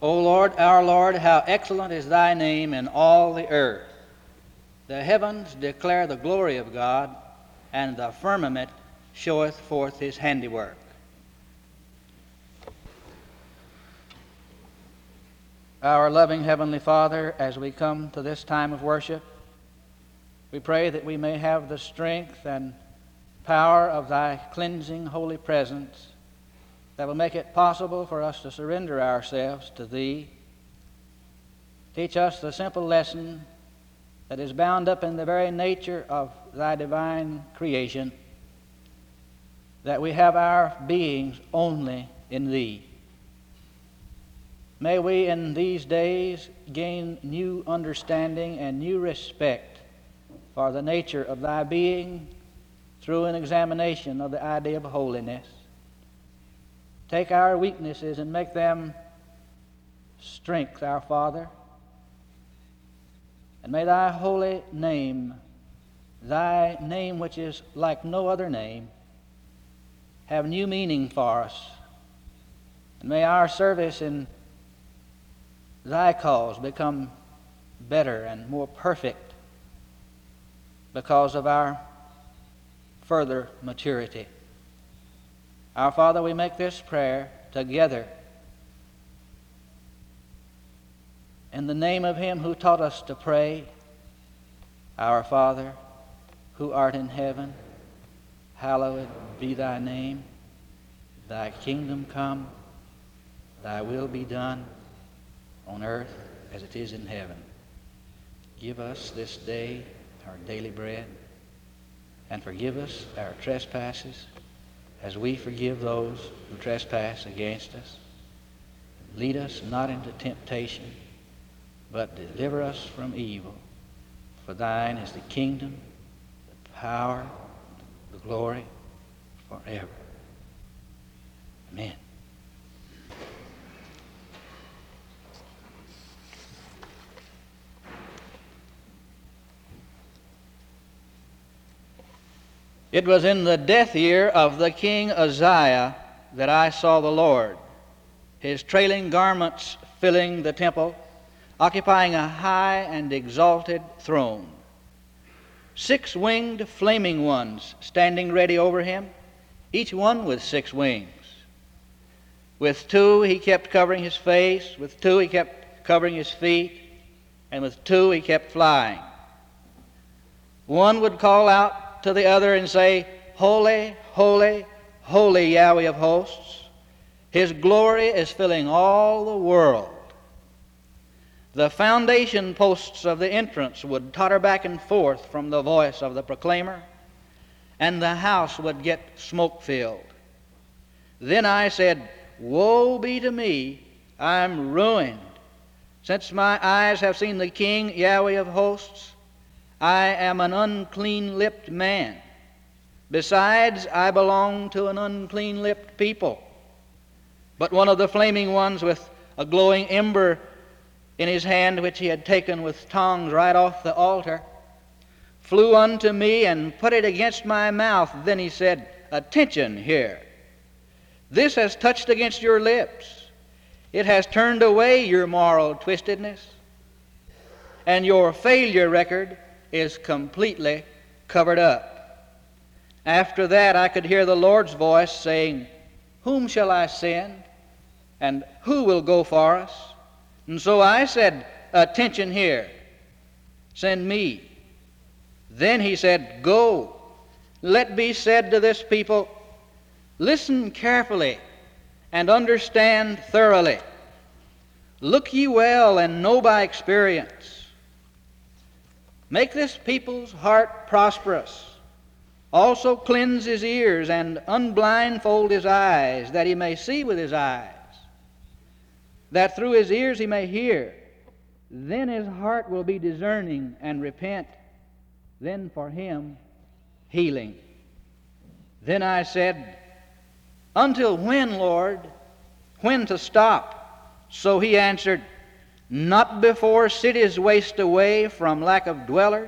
O Lord, our Lord, how excellent is thy name in all the earth. The heavens declare the glory of God, and the firmament showeth forth his handiwork. Our loving Heavenly Father, as we come to this time of worship, we pray that we may have the strength and power of thy cleansing holy presence that will make it possible for us to surrender ourselves to thee. Teach us the simple lesson that is bound up in the very nature of thy divine creation, that we have our beings only in thee. May we in these days gain new understanding and new respect for the nature of thy being through an examination of the idea of holiness. Take our weaknesses and make them strength, our Father. And may thy holy name, thy name which is like no other name, have new meaning for us. And may our service in thy cause become better and more perfect because of our further maturity. Our Father, we make this prayer together in the name of him who taught us to pray, Our Father, who art in heaven, hallowed be thy name. Thy kingdom come, thy will be done on earth as it is in heaven. Give us this day our daily bread, and forgive us our trespasses as we forgive those who trespass against us. Lead us not into temptation, but deliver us from evil. For thine is the kingdom, the power, the glory, forever. Amen. It was in the death year of the king Uzziah that I saw the Lord, his trailing garments filling the temple, occupying a high and exalted throne. 6 winged flaming ones standing ready over him, each one with 6 wings. With 2 he kept covering his face, with 2 he kept covering his feet, and with 2 he kept flying. One would call out to the other and say, Holy, holy, holy Yahweh of hosts. His glory is filling all the world. The foundation posts of the entrance would totter back and forth from the voice of the proclaimer, and the house would get smoke-filled. Then I said, Woe be to me, I'm ruined. Since my eyes have seen the King, Yahweh of hosts, I am an unclean-lipped man. Besides, I belong to an unclean-lipped people. But one of the flaming ones with a glowing ember in his hand, which he had taken with tongs right off the altar, flew unto me and put it against my mouth. Then he said, Attention here. This has touched against your lips. It has turned away your moral twistedness, and your failure record is completely covered up. After that, I could hear the Lord's voice saying, Whom shall I send? And who will go for us? And so I said, Attention here. Send me. Then he said, Go. Let be said to this people, Listen carefully and understand thoroughly. Look ye well and know by experience. Make this people's heart prosperous. Also cleanse his ears and unblindfold his eyes, that he may see with his eyes, that through his ears he may hear. Then his heart will be discerning and repent. Then for him healing. Then I said, Until when, Lord? When to stop? So he answered, Not before cities waste away from lack of dwellers,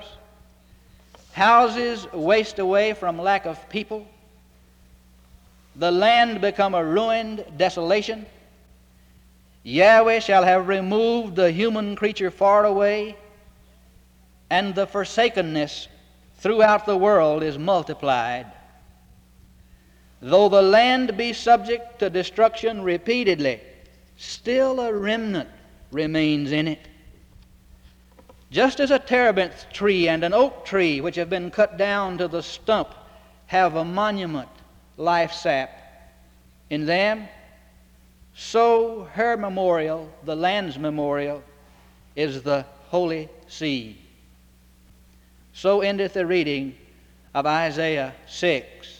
houses waste away from lack of people, the land become a ruined desolation. Yahweh shall have removed the human creature far away, and the forsakenness throughout the world is multiplied. Though the land be subject to destruction repeatedly, still a remnant remains in it. Just as a terebinth tree and an oak tree, which have been cut down to the stump, have a monument, life sap, in them, so her memorial, the land's memorial, is the holy seed. So endeth the reading of Isaiah 6.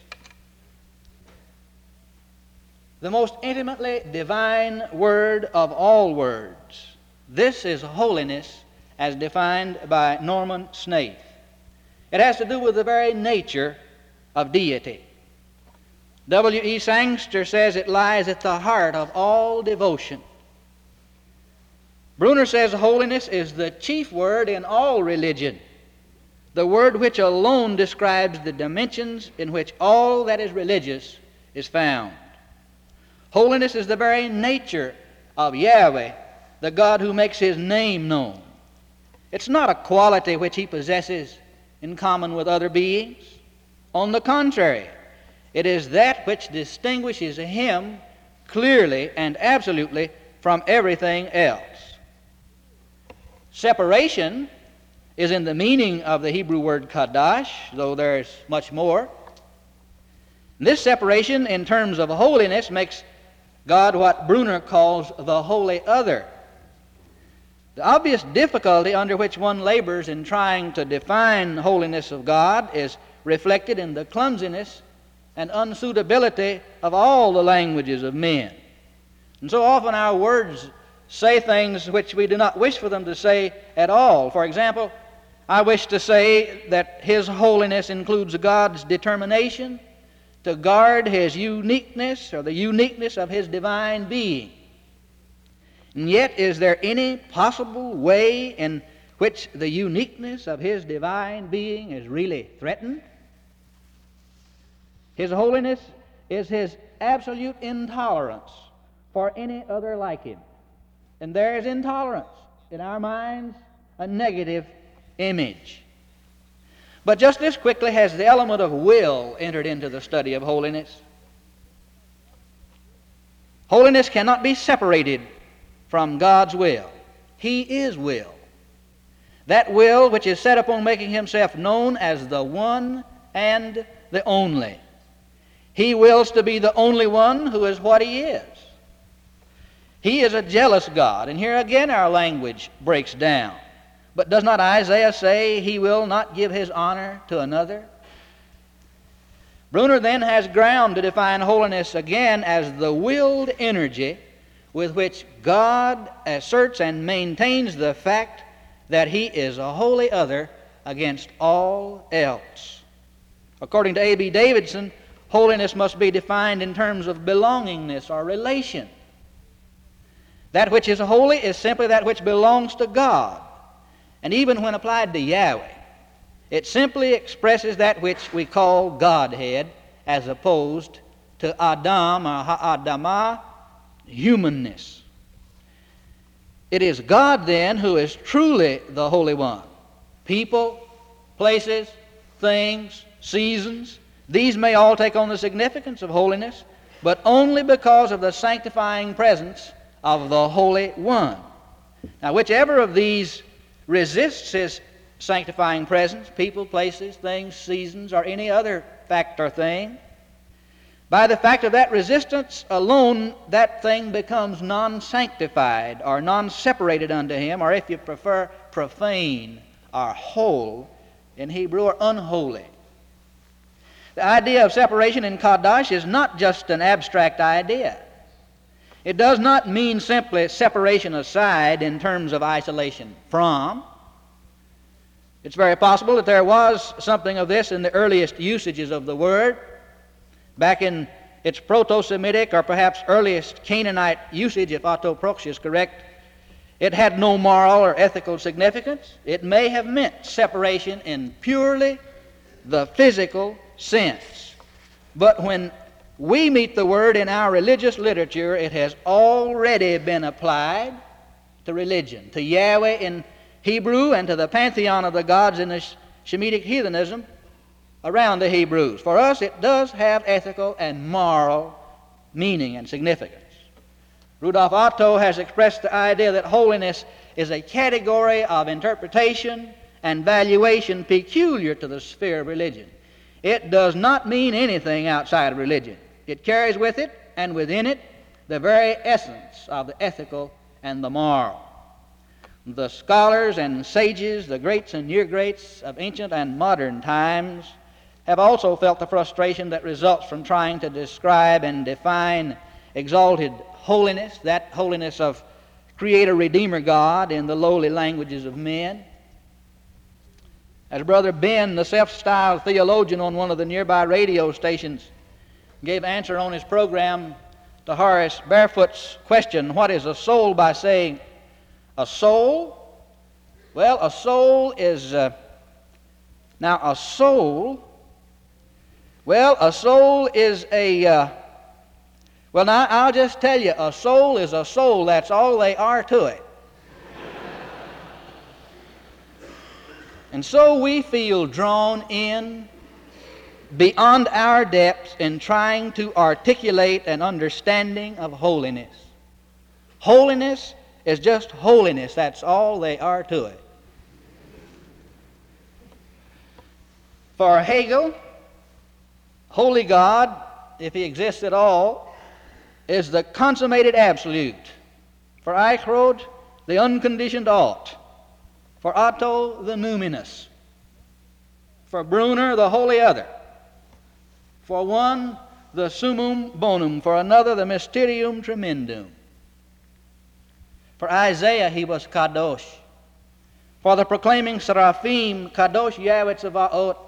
The most intimately divine word of all words. This is holiness as defined by Norman Snaith. It has to do with the very nature of deity. W.E. Sangster says it lies at the heart of all devotion. Bruner says holiness is the chief word in all religion, the word which alone describes the dimensions in which all that is religious is found. Holiness is the very nature of Yahweh, the God who makes His name known. It's not a quality which He possesses in common with other beings. On the contrary, it is that which distinguishes Him clearly and absolutely from everything else. Separation is in the meaning of the Hebrew word kadash, though there is much more. This separation in terms of holiness makes God what Bruner calls the holy other. The obvious difficulty under which one labors in trying to define holiness of God is reflected in the clumsiness and unsuitability of all the languages of men. And so often our words say things which we do not wish for them to say at all. For example, I wish to say that His holiness includes God's determination to guard His uniqueness, or the uniqueness of His divine being. And yet, is there any possible way in which the uniqueness of His divine being is really threatened? His holiness is His absolute intolerance for any other like Him. And there is intolerance in our minds, a negative image. But just as quickly has the element of will entered into the study of holiness. Holiness cannot be separated from God's will. He is will. That will which is set upon making Himself known as the one and the only. He wills to be the only one who is what He is. He is a jealous God, and here again our language breaks down. But does not Isaiah say He will not give His honor to another? Bruner then has ground to define holiness again as the willed energy with which God asserts and maintains the fact that He is a holy other against all else. According to A.B. Davidson, holiness must be defined in terms of belongingness or relation. That which is holy is simply that which belongs to God. And even when applied to Yahweh, it simply expresses that which we call Godhead, as opposed to Adam or Ha'adamah, humanness. It is God then who is truly the Holy One. People, places, things, seasons, these may all take on the significance of holiness, but only because of the sanctifying presence of the Holy One. Now, whichever of these resists His sanctifying presence, people, places, things, seasons, or any other fact or thing, by the fact of that resistance alone, that thing becomes non-sanctified or non-separated unto Him, or if you prefer, profane or whole in Hebrew, or unholy. The idea of separation in Kadash is not just an abstract idea. It does not mean simply separation aside in terms of isolation from. It's very possible that there was something of this in the earliest usages of the word. Back in its Proto-Semitic or perhaps earliest Canaanite usage, if Otto Prox is correct, it had no moral or ethical significance. It may have meant separation in purely the physical sense. But when we meet the word in our religious literature, it has already been applied to religion, to Yahweh in Hebrew and to the pantheon of the gods in the Shemitic heathenism around the Hebrews. For us, it does have ethical and moral meaning and significance. Rudolf Otto has expressed the idea that holiness is a category of interpretation and valuation peculiar to the sphere of religion. It does not mean anything outside of religion. It carries with it and within it the very essence of the ethical and the moral. The scholars and sages, the greats and near greats of ancient and modern times, have also felt the frustration that results from trying to describe and define exalted holiness, that holiness of Creator, Redeemer God, in the lowly languages of men. As Brother Ben, the self-styled theologian on one of the nearby radio stations, gave answer on his program to Horace Barefoot's question, "What is a soul?" by saying, a soul? Well, a soul is... a soul is a... well, now, I'll just tell you, a soul is a soul. That's all they are to it. And so we feel drawn in beyond our depths in trying to articulate an understanding of holiness. Holiness is just holiness. That's all they are to it. For Hegel, holy God, if he exists at all, is the consummated absolute. For Eichrodt, the unconditioned ought. For Otto, the numinous. For Brunner, the holy other. For one, the summum bonum. For another, the mysterium tremendum. For Isaiah, he was kadosh. For the proclaiming seraphim, kadosh Yahweh Tzavaot.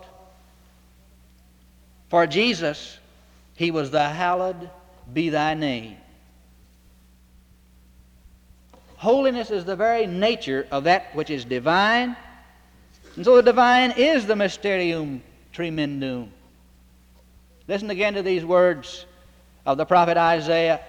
For Jesus, he was the hallowed be thy name. Holiness is the very nature of that which is divine, and so the divine is the mysterium tremendum. Listen again to these words of the prophet Isaiah.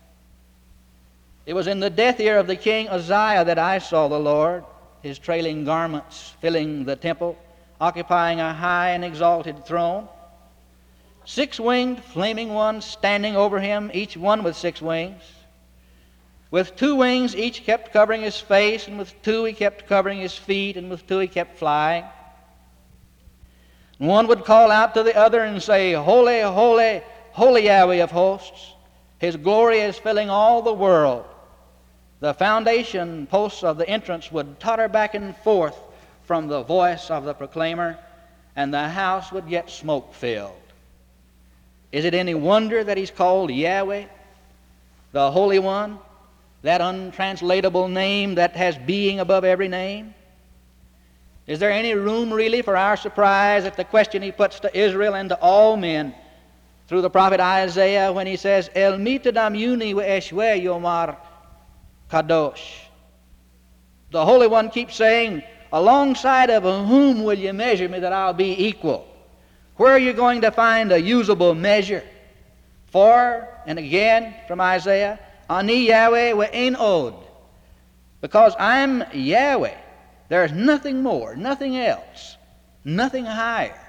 It was in the death year of the king Uzziah that I saw the Lord, his trailing garments filling the temple, occupying a high and exalted throne. 6-winged flaming ones standing over him, each one with 6 wings. With 2 wings each kept covering his face, and with 2 he kept covering his feet, and with 2 he kept flying. And one would call out to the other and say, "Holy, holy, holy Yahweh of hosts. His glory is filling all the world." The foundation posts of the entrance would totter back and forth from the voice of the proclaimer, and the house would get smoke-filled. Is it any wonder that he's called Yahweh, the Holy One, that untranslatable name that has being above every name? Is there any room really for our surprise at the question he puts to Israel and to all men through the prophet Isaiah when he says, "El mitadam yuni ve'eshwe yomar kadosh"? The Holy One keeps saying, "Alongside of whom will you measure me that I'll be equal?" Where are you going to find a usable measure? For, and again from Isaiah, "Ani Yahweh ve'en od." Because I'm Yahweh. There's nothing more, nothing else, nothing higher.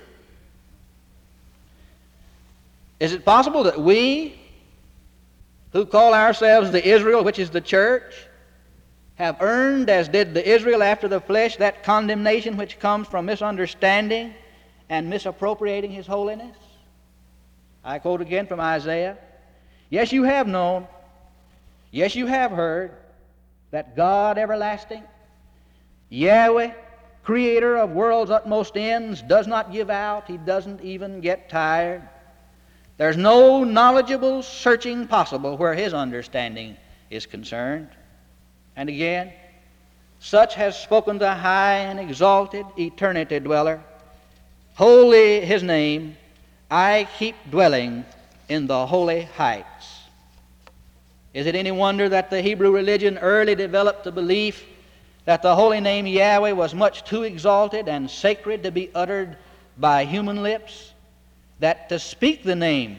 Is it possible that we, who call ourselves the Israel, which is the church, have earned, as did the Israel after the flesh, that condemnation which comes from misunderstanding and misappropriating his holiness? I quote again from Isaiah. "Yes, you have known, yes, you have heard, that God everlasting, Yahweh, creator of world's utmost ends, does not give out. He doesn't even get tired. There's no knowledgeable searching possible where his understanding is concerned." And again, "Such has spoken the high and exalted eternity dweller. Holy his name, I keep dwelling in the holy heights." Is it any wonder that the Hebrew religion early developed the belief that the holy name Yahweh was much too exalted and sacred to be uttered by human lips? That to speak the name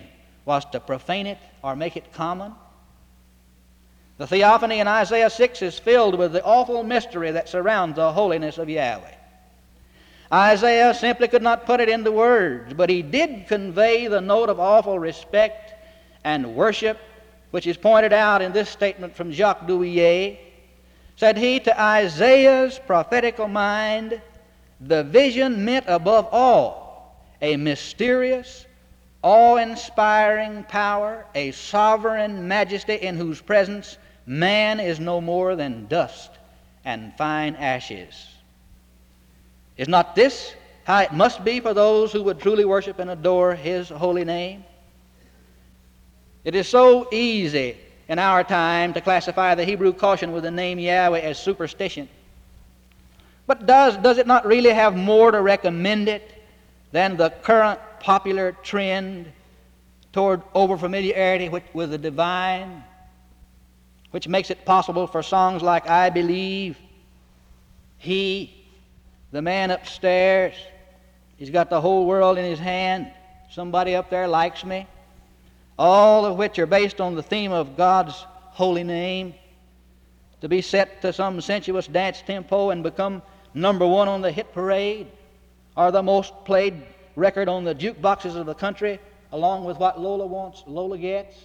was to profane it or make it common. The theophany in Isaiah 6 is filled with the awful mystery that surrounds the holiness of Yahweh. Isaiah simply could not put it into words, but he did convey the note of awful respect and worship, which is pointed out in this statement from Jacques Douillet. Said he, to Isaiah's prophetical mind, the vision meant above all a mysterious, awe-inspiring power, a sovereign majesty in whose presence man is no more than dust and fine ashes. Is not this how it must be for those who would truly worship and adore His holy name? It is so easy in our time to classify the Hebrew caution with the name Yahweh as superstition. But does it not really have more to recommend it than the current popular trend toward overfamiliarity with the divine, which makes it possible for songs like I Believe, He, the man upstairs, he's got the whole world in his hand, somebody up there likes me, all of which are based on the theme of God's holy name, to be set to some sensuous dance tempo and become number one on the hit parade, or the most played record on the jukeboxes of the country, along with what Lola wants, Lola gets.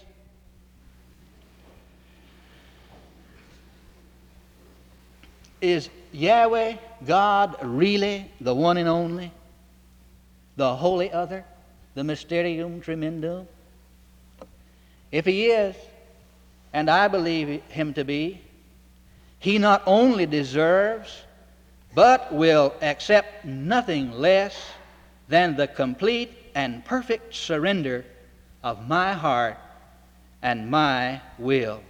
Is Yahweh God really the one and only, the holy other, the mysterium tremendum? If He is, and I believe Him to be, He not only deserves, but will accept nothing less than the complete and perfect surrender of my heart and my will.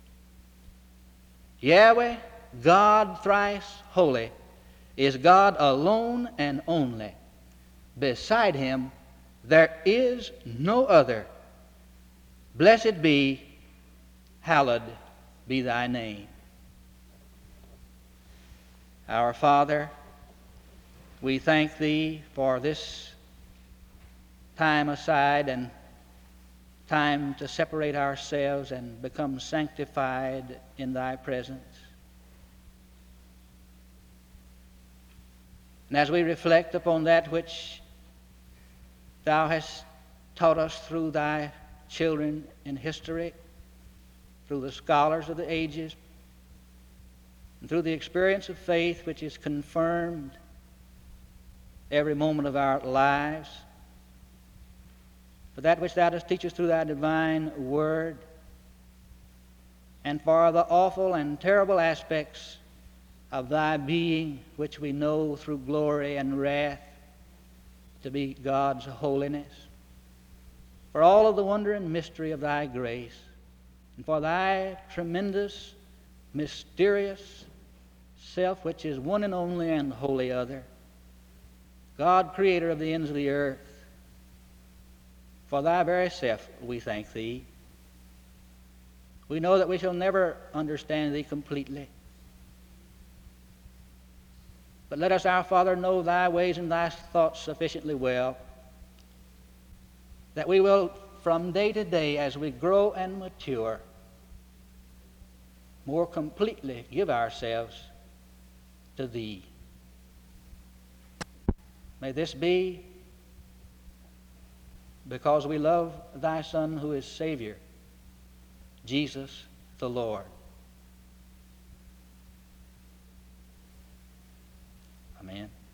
Yahweh, God thrice holy, is God alone and only. Beside Him there is no other. Blessed be, hallowed be Thy name. Our Father, we thank Thee for this time aside and time to separate ourselves and become sanctified in Thy presence. And as we reflect upon that which Thou hast taught us through Thy children in history, through the scholars of the ages, and through the experience of faith which is confirmed every moment of our lives, for that which Thou dost teach us through Thy divine word, and for the awful and terrible aspects of Thy being, which we know through glory and wrath to be God's holiness, for all of the wonder and mystery of Thy grace, and for Thy tremendous, mysterious self, which is one and only and holy other, God, creator of the ends of the earth. For Thy very self we thank Thee. We know that we shall never understand Thee completely. But let us, our Father, know Thy ways and Thy thoughts sufficiently well, that we will, from day to day, as we grow and mature, more completely give ourselves to Thee. May this be because we love Thy Son, who is Savior, Jesus the Lord. Amen.